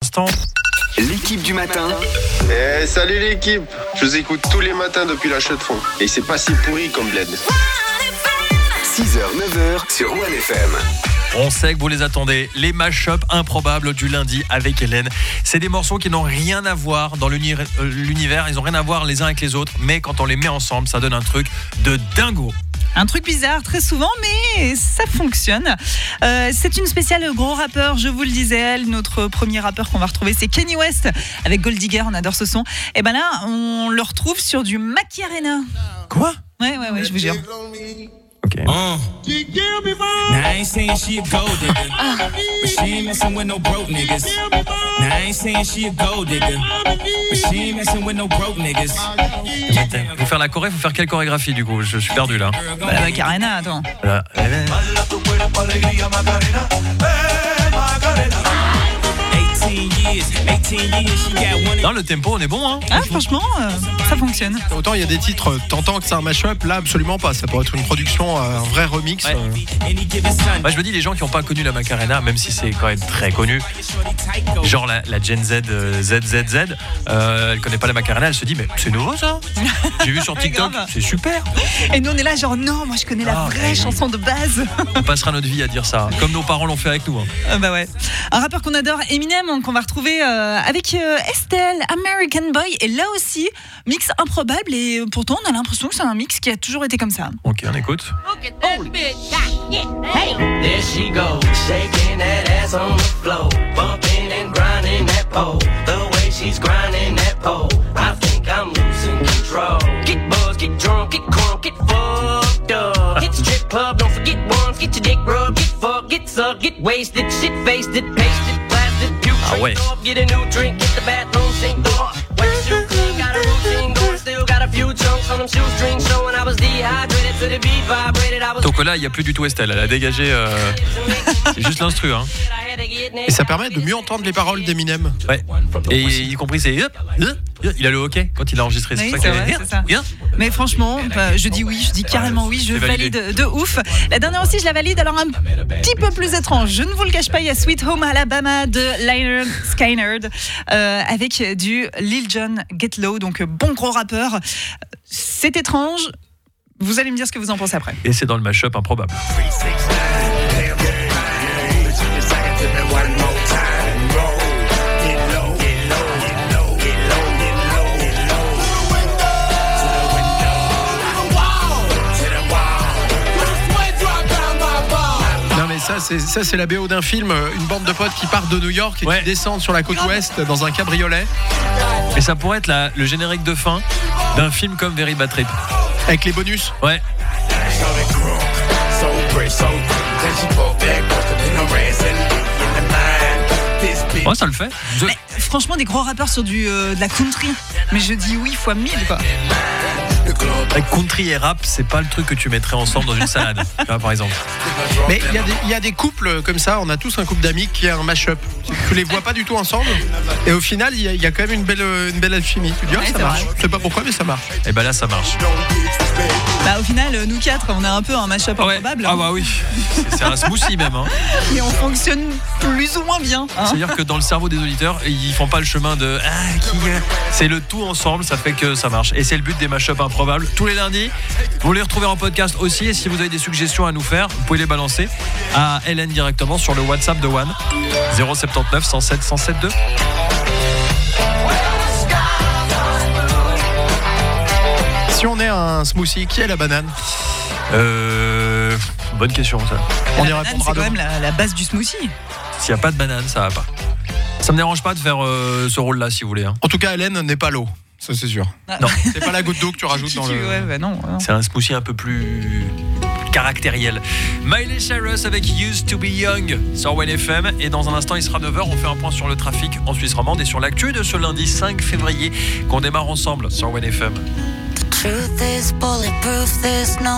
instants. L'équipe du matin. Salut l'équipe. Je vous écoute tous les matins depuis la chaux de fond. Et c'est pas si pourri comme bled. 6h, 9h sur One FM. On sait que vous les attendez, les mash-up improbables du lundi avec Hélène. C'est des morceaux qui n'ont rien à voir dans l'univers, ils n'ont rien à voir les uns avec les autres, mais quand on les met ensemble, ça donne un truc de dingo. Un truc bizarre très souvent, mais ça fonctionne. C'est une spéciale gros rappeur, je vous le disais. Notre premier rappeur qu'on va retrouver, c'est Kanye West avec Gold Digger, on adore ce son. Et ben là, on le retrouve sur du Macarena. Quoi ? Ouais, je vous jure. Ok. Now I ain't saying she a gold digger, but she ain't messing with no broke niggas. Now I ain't saying she a gold digger, but she ain't messing with no broke niggas. Faut faire la choré, faut faire quelle chorégraphie du coup ? Je suis perdu là. Bah, la Macarena, attends. Voilà. 18 years, she got one. Non, le tempo, on est bon, hein. Ah, franchement, ça fonctionne. Autant il y a des titres, t'entends que c'est un mash-up, là absolument pas. Ça pourrait être une production, un vrai remix. Ouais. Moi je me dis, les gens qui n'ont pas connu la Macarena, même si c'est quand même très connu, genre la Gen Z, ZZZ, elle connaît pas la Macarena, elle se dit mais c'est nouveau ça. J'ai vu sur TikTok, c'est super. Et nous on est là genre non, moi je connais la vraie chanson de base. On passera notre vie à dire ça, comme nos parents l'ont fait avec nous. Hein. Bah ouais. Un rappeur qu'on adore, Eminem, qu'on va retrouver avec Estelle, American Boy, et là aussi mix improbable, et pourtant on a l'impression que c'est un mix qui a toujours été comme ça. Ok, on écoute. There she goes, shaking that ass on the floor, bumping and grinding that pole. The way she's grinding that pole, I think I'm losing control. Get buzzed, get drunk, get crunk, get fucked up. Hit the strip club, don't forget once, get your dick rubbed, get fucked, get sucked, get wasted, shit faced it, pasted, blasted, puke, ouais. Off, get a new drink, get the bathroom sink door. Wet shoe clean, got a routine going, still got a few chunks on them shoestrings showing I was dehydrated to the beat vibrated. I was. Donc là, il n'y a plus du tout Estelle, elle a dégagé. C'est juste l'instru, hein. Et ça permet de mieux entendre les paroles d'Eminem. Ouais. Et y compris c'est il a le hockey quand il a enregistré. Oui, c'est c'est vrai, c'est ça. Mais franchement, je dis oui, je dis carrément oui, je valide de ouf. La dernière aussi, je la valide, alors un petit peu plus étrange. Je ne vous le cache pas, il y a Sweet Home Alabama de Lynyrd Skynyrd avec du Lil Jon Get Low, donc bon gros rappeur. C'est étrange. Vous allez me dire ce que vous en pensez après. Et c'est dans le mashup improbable. Ça c'est la BO d'un film, une bande de potes qui partent de New York et qui descendent sur la côte ouest dans un cabriolet. Et ça pourrait être le générique de fin d'un film comme Very Bad Trip. Avec les bonus. Ouais. Ouais, ça le fait. Mais, franchement, des gros rappeurs sur de la country. Mais je dis oui fois 1000 quoi. Avec country et rap, c'est pas le truc que tu mettrais ensemble dans une salade, par exemple. Mais il y a des couples comme ça, on a tous un couple d'amis qui a un mash-up. Tu les vois pas du tout ensemble, et au final, il y a quand même une belle alchimie. Tu dis, ça marche. Je sais pas pourquoi, mais ça marche. Et ben là, ça marche. Bah, au final, nous quatre, on a un peu un mash-up improbable. Ah bah oui, c'est un smoothie même. Hein. Et on fonctionne plus ou moins bien. Hein. C'est-à-dire que dans le cerveau des auditeurs, ils font pas le chemin de c'est le tout ensemble, ça fait que ça marche. Et c'est le but des mash-up improbables. Tous les lundis, vous les retrouvez en podcast aussi. Et si vous avez des suggestions à nous faire, vous pouvez les balancer à Hélène directement sur le WhatsApp de One 079 107 107 2. Si on est un smoothie, qui est la banane ? Bonne question ça. On y banane, répondra. C'est quand même la base du smoothie. S'il n'y a pas de banane, ça va pas. Ça me dérange pas de faire ce rôle-là si vous voulez. Hein. En tout cas, Hélène n'est pas l'eau. Ça c'est sûr. Non, c'est pas la goutte d'eau que tu rajoutes dans le. Ouais, non. C'est un smoothie un peu plus caractériel. Miley Cyrus avec Used to Be Young sur One FM. Et dans un instant, il sera 9h. On fait un point sur le trafic en Suisse romande et sur l'actu de ce lundi 5 février qu'on démarre ensemble sur One FM.